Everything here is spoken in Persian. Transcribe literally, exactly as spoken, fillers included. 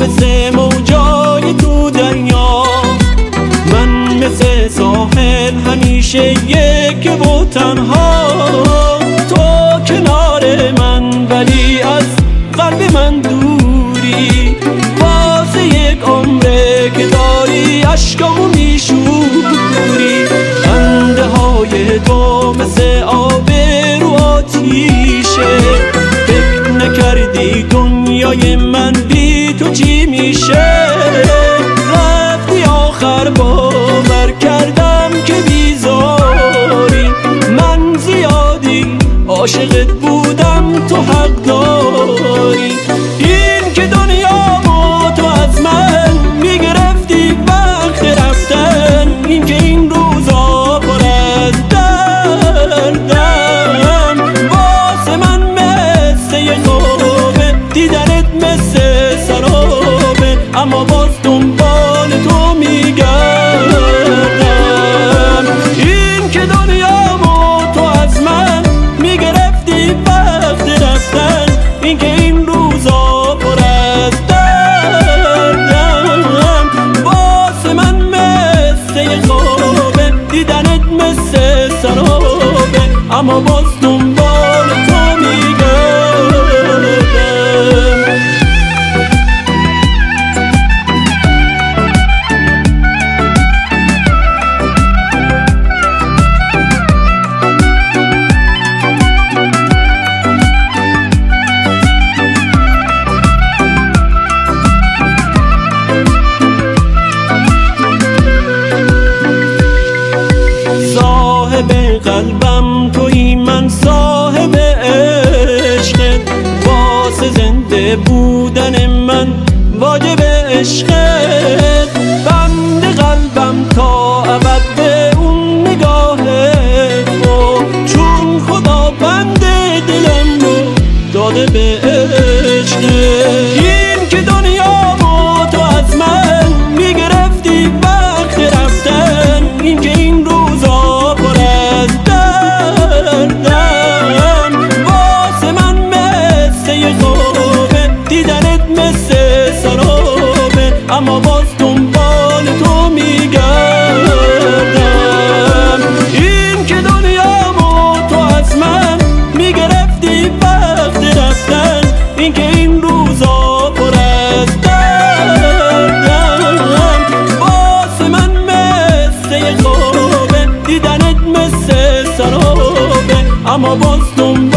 مثل موجای تو دریا، من مثل ساحل همیشه یک و تنها. تو کنار من ولی از قلب من دوری، واسه یک عمره که داری عشقامو میشوری. خنده های تو مثل آب رو آتیشه، فکر نکردی دنیای من بی تو چی میشه. رفتی آخر باور کردم که بیزاری، من زیادی عاشقت بودم تو حق داری. این که دنیامو تو از من میگرفتی وقت رفتن، این که این روزا پر از دردم، واسه من مثل یه خوبه، دیدنت مثل سرابه، اما باز دنبال تو میگردم. این که دنیامو تو از من میگرفتی وقت رفتن، این که این روزا پر از دردم، واسه من مثل یه خوبه، دیدنت مثل سرابه، اما باز دنبال تو میگردم. صاحب قلبم تویی، من صاحب عشقت، واسه زنده بودن من واجب عشقت. بند قلبم تا ابد به اون نگاه تو، چون خدا بند دلم رو داده به عشقت. این که دنیامو تو از من میگرفتی وقت رفتن، این که این روزا پر از دردم، واسه من مثل یه خوبه، دیدنت مثل سرابه، اما باز دنبال تو میگردم. این که دنیامو تو از من میگرفتی وقت رفتن، این که این روزا پر از دردم، واسه من مثل یه خوبه، دیدنت مثل سرابه، اما باز دنبال